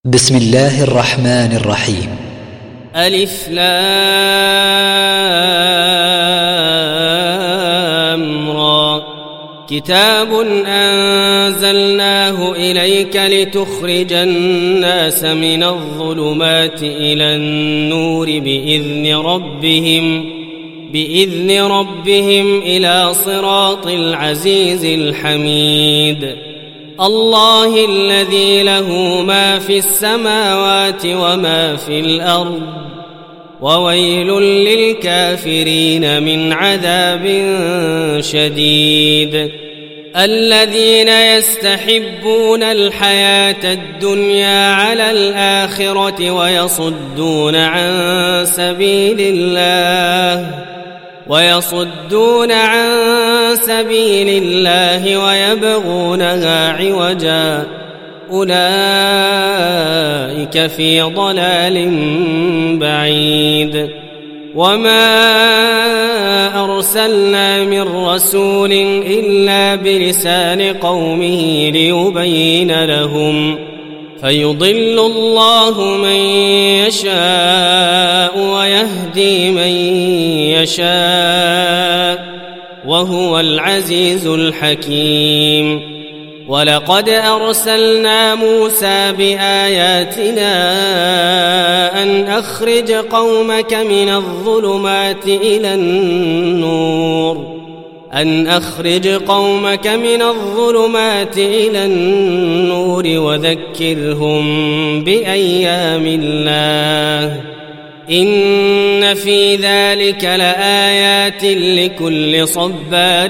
بسم الله الرحمن الرحيم. ألف لام را. كتاب أنزلناه إليك لتخرج الناس من الظلمات إلى النور بإذن ربهم إلى صراط العزيز الحميد. الله الذي له ما في السماوات وما في الأرض وويل للكافرين من عذاب شديد. الذين يستحبون الحياة الدنيا على الآخرة ويصدون عن سبيل الله ويبغونها عوجا أولئك في ضلال بعيد. وما أرسلنا من رسول إلا بلسان قومه ليبين لهم فيضل الله من يشاء ويهدي من يشاء وهو العزيز الحكيم. ولقد أرسلنا موسى بآياتنا أن أخرج قومك من الظلمات إلى النور وذكرهم بأيام الله إن في ذلك لآيات لكل صبار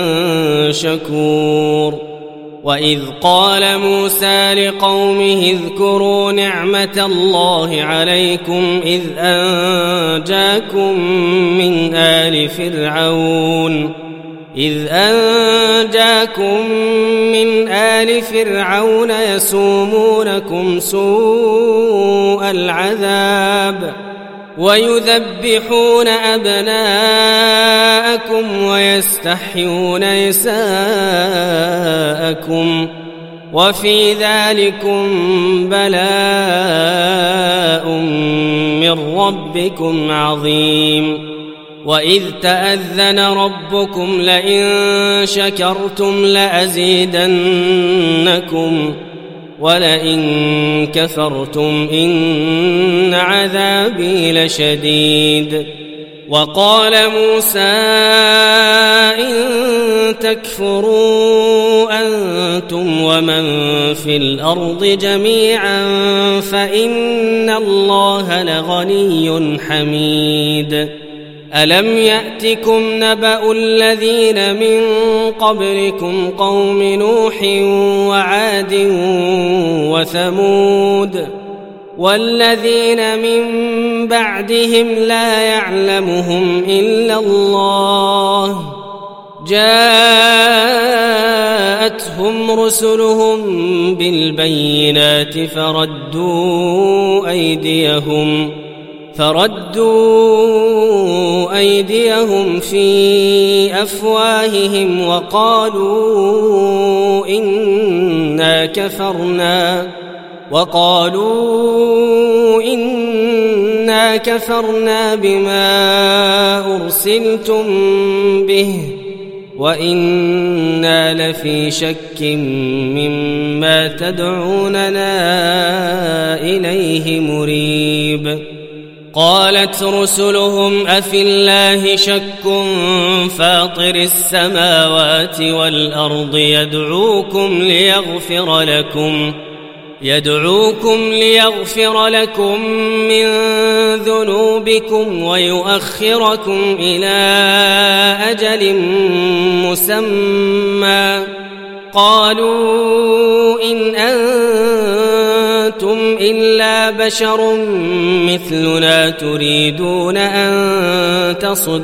شكور. وإذ قال موسى لقومه اذكروا نعمة الله عليكم إذ أنجاكم من آل فرعون يسومونكم سوء العذاب ويذبحون أبناءكم ويستحيون نساءكم وفي ذلكم بلاء من ربكم عظيم. وإذ تأذن ربكم لئن شكرتم لأزيدنكم ولئن كفرتم إن عذابي لشديد. وقال موسى إن تكفروا أنتم ومن في الأرض جميعا فإن الله لغني حميد. ألم يأتكم نبأ الذين من قبلكم قوم نوح وعاد وثمود والذين من بعدهم لا يعلمهم إلا الله جاءتهم رسلهم بالبينات فردوا أيديهم في أفواههم وقالوا إنا كفرنا بما أرسلتم به وإنا لفي شك مما تدعوننا إليه مريب. قالت رسلهم أفي الله شك فاطر السماوات والأرض يدعوكم ليغفر لكم من ذنوبكم ويؤخركم إلى أجل مسمى قالوا إن أنتم إلا بشر مثلنا تريدون أن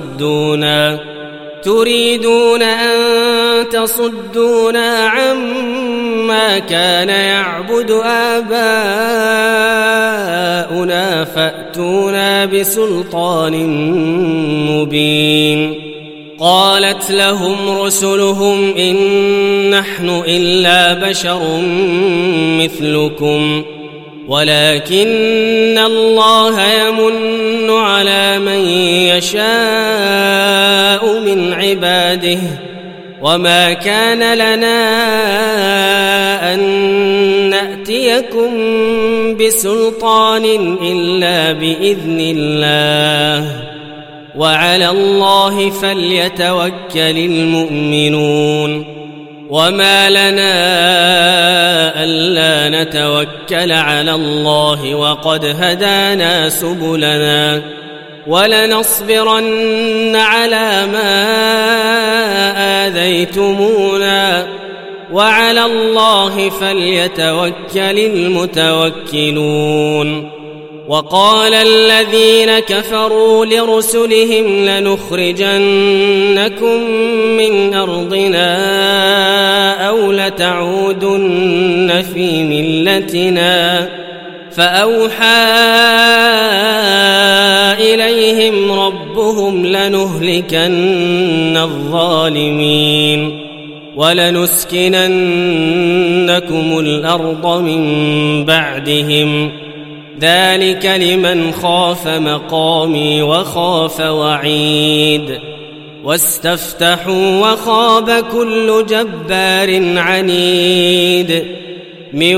تصدونا عما كان يعبد آباؤنا فأتونا بسلطان مبين. قالت لهم رسلهم إن نحن إلا بشر مثلكم ولكن الله يمن على من يشاء من عباده وما كان لنا أن نأتيكم بسلطان إلا بإذن الله وعلى الله فليتوكل المؤمنون وما لنا ألا نتوكل على الله وقد هدانا سبلنا ولنصبرن على ما آذيتمونا وعلى الله فليتوكل المتوكلون وقال الذين كفروا لرسلهم لنخرجنكم من أرضنا أو لتعودن في ملتنا فأوحى إليهم ربهم لنهلكن الظالمين ولنسكننكم الأرض من بعدهم ذلك لمن خاف مقامي وخاف وعيد واستفتحوا وخاب كل جبار عنيد من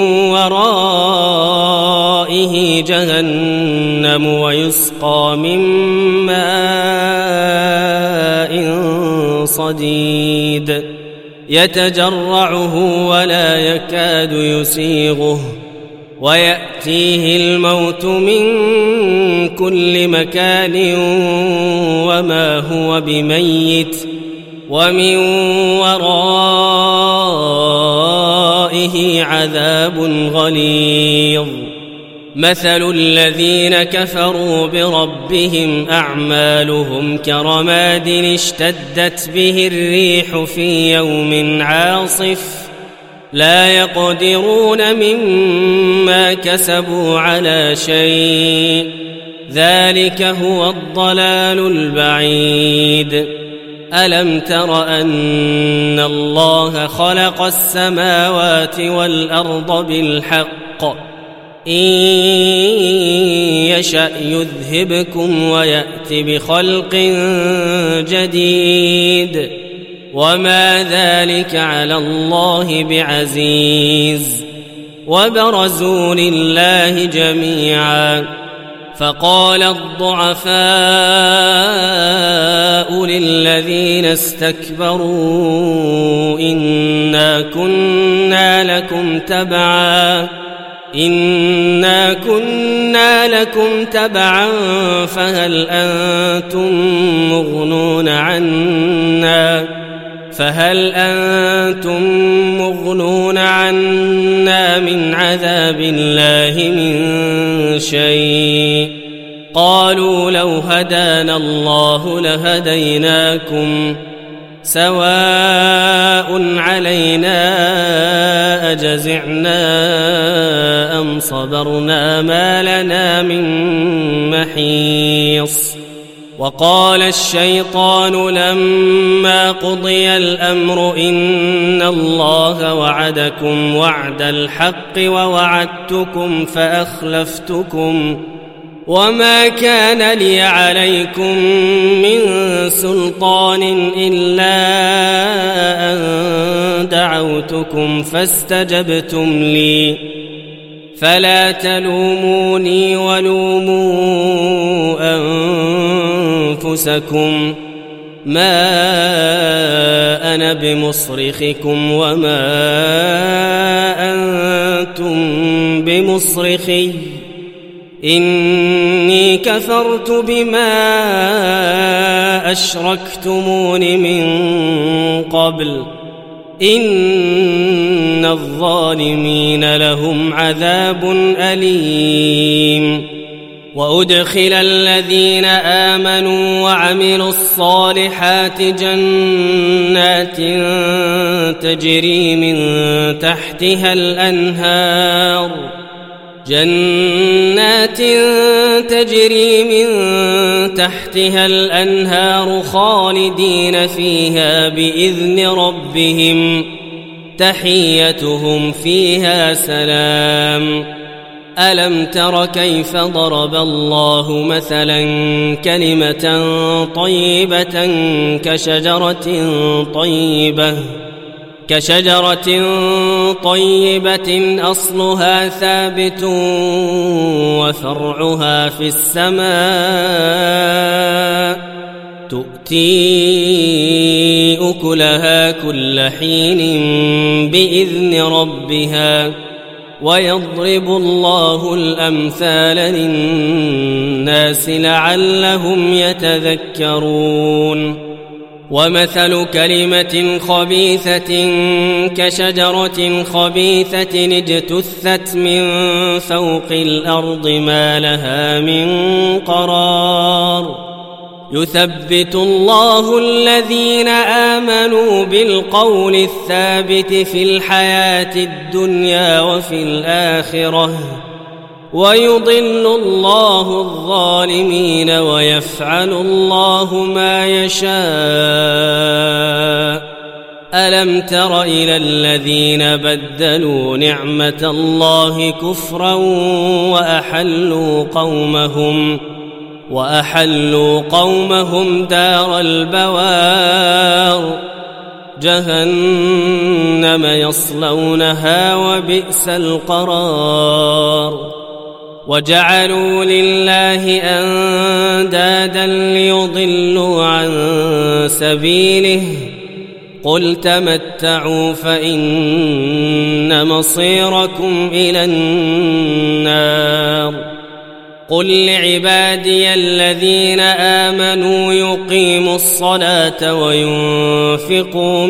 ورائه جهنم ويسقى من ماء صديد يتجرعه ولا يكاد يسيغه ويأتيه الموت من كل مكان وما هو بميت ومن ورائه عذاب غليظ مثل الذين كفروا بربهم أعمالهم كرماد اشتدت به الريح في يوم عاصف لا يقدرون مما كسبوا على شيء ذلك هو الضلال البعيد ألم تر أن الله خلق السماوات والأرض بالحق إن يشأ يذهبكم ويأت بخلق جديد وما ذلك على الله بعزيز وبرزوا لله جميعا فقال الضعفاء للذين استكبروا إنا كنا لكم تبعا فهل أنتم مغنون عنا من عذاب الله من شيء قالوا لو هدانا الله لهديناكم سواء علينا أجزعنا أم صبرنا ما لنا من محيص وقال الشيطان لما قضي الأمر إن الله وعدكم وعد الحق ووعدتكم فأخلفتكم وما كان لي عليكم من سلطان إلا أن دعوتكم فاستجبتم لي فلا تلوموني ولوموا أنفسكم ما أنا بمصرخكم وما أنتم بمصرخي إني كفرت بما أشركتمون من قبل إن الظالمين لهم عذاب أليم وأدخل الذين آمنوا وعملوا الصالحات جنات تجري من تحتها الأنهار خالدين فيها بإذن ربهم تحيتهم فيها سلام ألم تر كيف ضرب الله مثلا كلمة طيبة كشجرة طيبة أصلها ثابت وفرعها في السماء تؤتي أكلها كل حين بإذن ربها ويضرب الله الأمثال للناس لعلهم يتذكرون ومثل كلمة خبيثة كشجرة خبيثة اجتثت من فوق الأرض ما لها من قرار يثبت الله الذين آمنوا بالقول الثابت في الحياة الدنيا وفي الآخرة ويضل الله الظالمين ويفعل الله ما يشاء ألم تر إلى الذين بدلوا نعمة الله كفرا وأحلوا قومهم دار البوار جهنم يصلونها وبئس القرار وجعلوا لله أندادا ليضلوا عن سبيله قل تمتعوا فإن مصيركم إلى النار قل لعبادي الذين آمنوا يقيموا الصلاة وينفقوا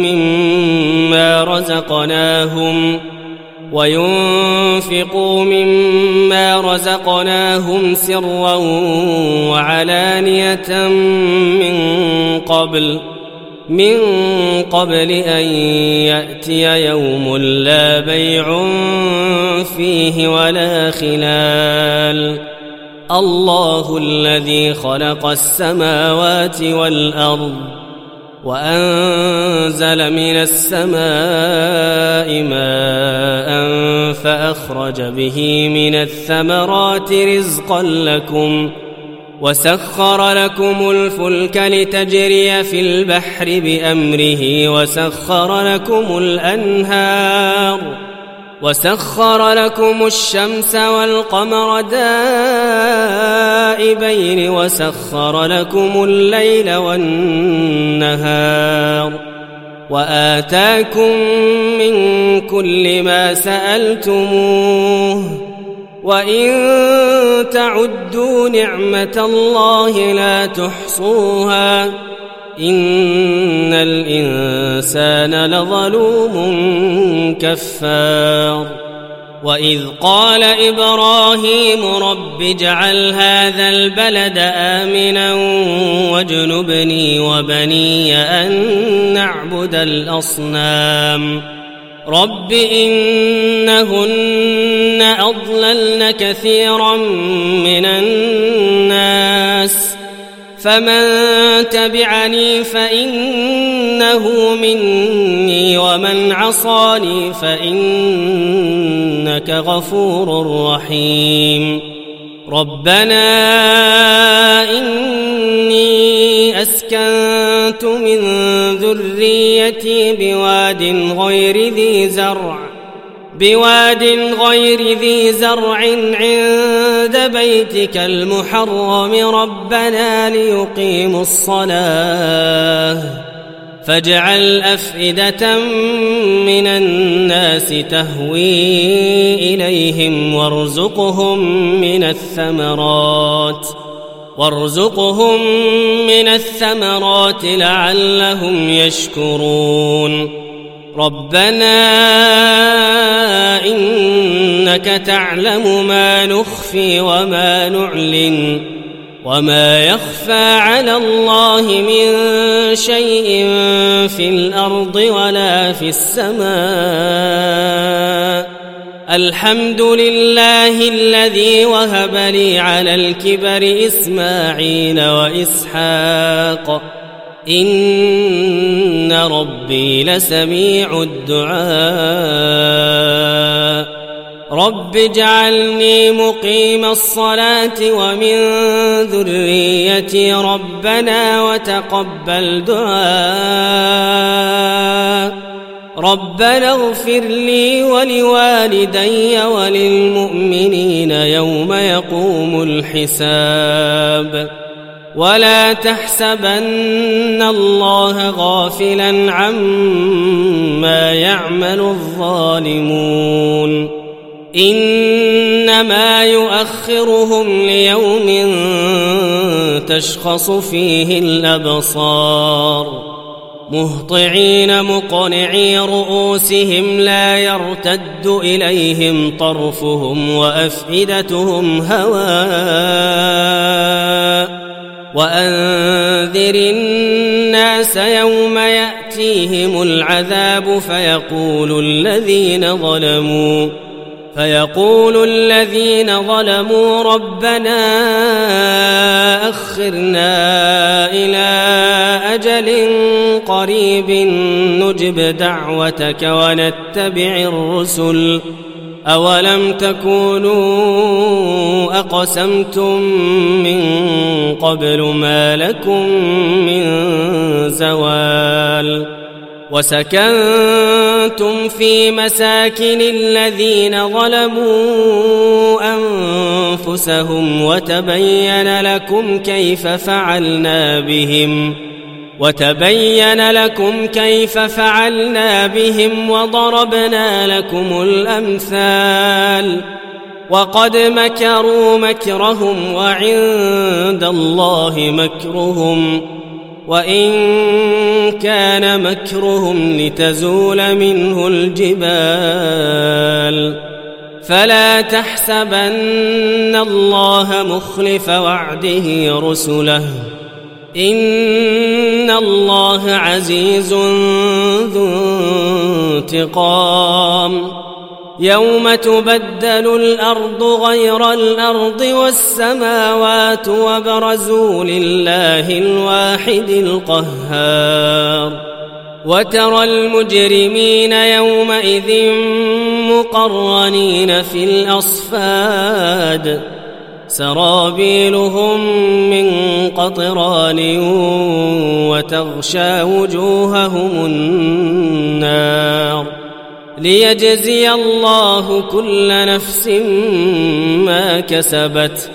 مما رزقناهم سرا وعلانية من قبل أن يأتي يوم لا بيع فيه ولا خلال الله الذي خلق السماوات والأرض وأنزل من السماء ماء فأخرج به من الثمرات رزقا لكم وسخر لكم الفلك لتجري في البحر بأمره وسخر لكم الشمس والقمر دائبين وسخر لكم الليل والنهار وآتاكم من كل ما سألتموه وإن تعدوا نعمة الله لا تحصوها إن الإنسان لظلوم كفار وإذ قال إبراهيم رب اجعل هذا البلد آمنا واجنبني وبني أن نعبد الأصنام رب إنهن أضللن كثيرا من الناس فمن تبعني فإنه مني ومن عصاني فإنك غفور رحيم ربنا إني أسكنت من ذريتي بواد غير ذي زرع عند بيتك المحرم ربنا ليقيموا الصلاة فاجعل أفئدة من الناس تهوي إليهم وارزقهم من الثمرات لعلهم يشكرون ربنا إنك تعلم ما نخفي وما نعلن وما يخفى على الله من شيء في الأرض ولا في السماء الحمد لله الذي وهب لي على الكبر إسماعيل وإسحاق إن ربي لسميع الدعاء رب اجعلني مقيم الصلاة ومن ذريتي ربنا وتقبل دعاء ربنا اغفر لي ولوالدي وللمؤمنين يوم يقوم الحساب ولا تحسبن الله غافلا عما يعمل الظالمون إنما يؤخرهم ليوم تشخص فيه الأبصار مهطعين مقنعي رؤوسهم لا يرتد إليهم طرفهم وأفئدتهم هواء وأنذر الناس يوم يأتيهم العذاب فيقول الذين ظلموا ربنا أخرنا إلى أجل قريب نجب دعوتك ونتبع الرسل أولم تكونوا أقسمتم من قبل ما لكم من زوال وسكنتم في مساكن الذين ظلموا أنفسهم وتبين لكم كيف فعلنا بهم وضربنا لكم الأمثال وقد مكروا مكرهم وعند الله مكرهم وإن كان مكرهم لتزول منه الجبال فلا تحسبن الله مخلف وعده رسله إن الله عزيز ذو انتقام يوم تبدل الأرض غير الأرض والسماوات وبرزوا لله الواحد القهار وترى المجرمين يومئذ مقرنين في الأصفاد سرابيلهم من قطران وتغشى وجوههم النار ليجزي الله كل نفس ما كسبت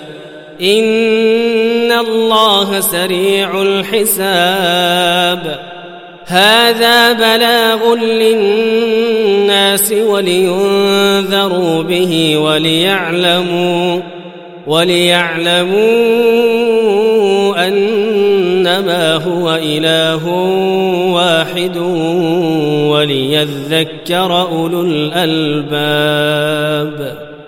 إن الله سريع الحساب هذا بلاغ للناس ولينذروا به وليعلموا أنما هو إله واحد وليذكر أولو الألباب